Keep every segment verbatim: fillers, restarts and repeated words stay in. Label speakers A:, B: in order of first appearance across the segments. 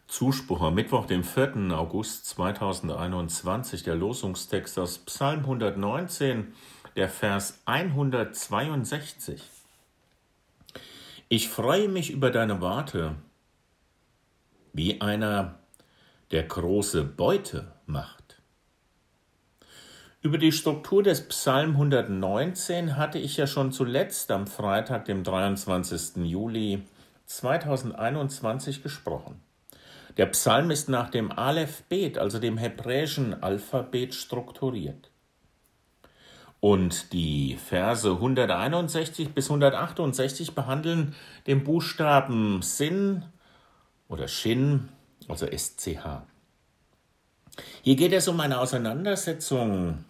A: Zuspruch am Mittwoch, dem vierten August zweitausendeinundzwanzig, der Losungstext aus Psalm hundertneunzehn, der Vers hundertzweiundsechzig. Ich freue mich über deine Worte, wie einer, der große Beute macht. Über die Struktur des Psalm hundertneunzehn hatte ich ja schon zuletzt am Freitag, dem dreiundzwanzigsten Juli zweitausendeinundzwanzig, gesprochen. Der Psalm ist nach dem Aleph-Bet, also dem hebräischen Alphabet, strukturiert. Und die Verse hunderteinundsechzig bis hundertachtundsechzig behandeln den Buchstaben Sin oder Shin, also S C H. Hier geht es um eine Auseinandersetzung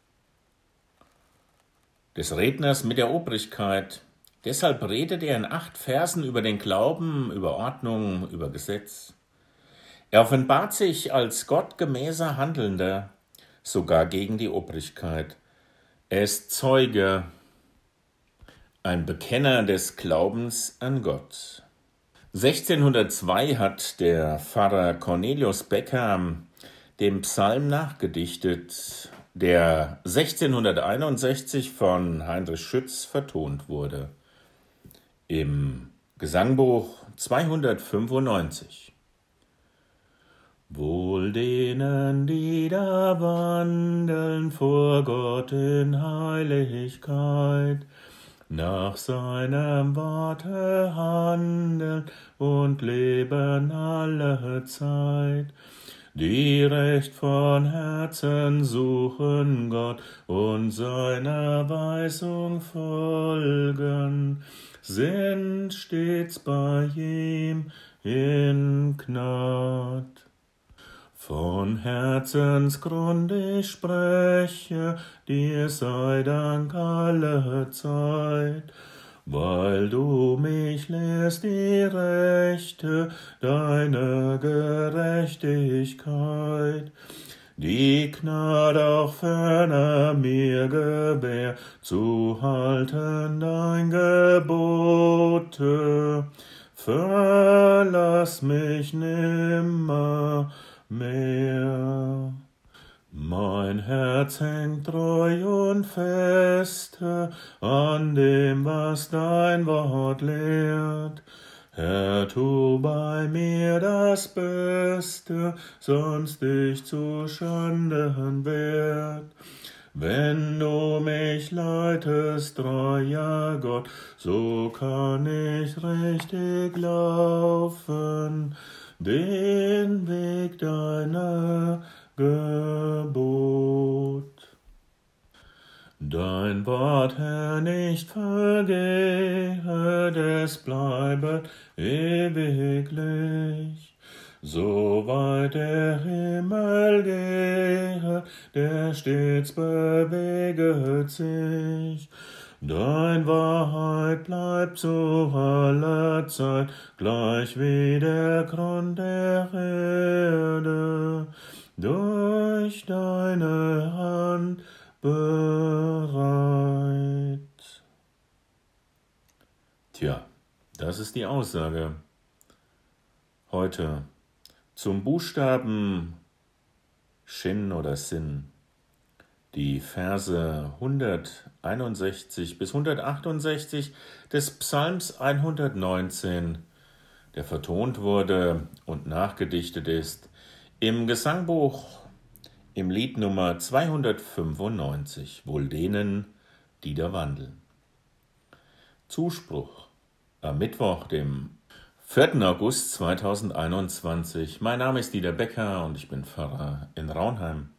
A: des Redners mit der Obrigkeit. Deshalb redet er in acht Versen über den Glauben, über Ordnung, über Gesetz. Er offenbart sich als gottgemäßer Handelnder, sogar gegen die Obrigkeit. Er ist Zeuge, ein Bekenner des Glaubens an Gott. sechzehnhundertzwei hat der Pfarrer Cornelius Becker dem Psalm nachgedichtet, der sechzehnhunderteinundsechzig von Heinrich Schütz vertont wurde, im Gesangbuch zweihundertfünfundneunzig. Wohl denen, die da wandeln vor Gott in Heiligkeit, nach seinem Worte handeln und leben alle Zeit, die recht von Herzen suchen Gott und seiner Weisung folgen, sind stets bei ihm in Gnad. Von Herzensgrund ich spreche, dir sei Dank alle Zeit, weil du mich lehrst die Rechte, deine Gerechtigkeit, die Gnade auch ferner mir gewähr, zu halten dein Gebote, verlass mich nimmer mehr. Mein Herz hängt treu und feste an dem, was dein Wort lehrt. Herr, tu bei mir das Beste, sonst ich zu Schanden werd. Wenn du mich leitest, treuer Gott, so kann ich richtig laufen, den Weg deiner Gebot. Dein Wort, Herr, nicht vergehe, des bleibet ewiglich. So weit der Himmel gehe, der stets beweget sich. Dein Wahrheit bleibt zu aller Zeit, gleich wie der Grund der Erde, durch deine Hand bereit. Tja, das ist die Aussage heute zum Buchstaben Shin oder Sin. Die Verse hunderteinundsechzig bis hundertachtundsechzig des Psalms hundertneunzehn, der vertont wurde und nachgedichtet ist im Gesangbuch im Lied Nummer zweihundertfünfundneunzig, wohl denen, die da wandeln. Zuspruch am Mittwoch, dem vierten August zweitausendeinundzwanzig. Mein Name ist Dieter Becker und ich bin Pfarrer in Raunheim.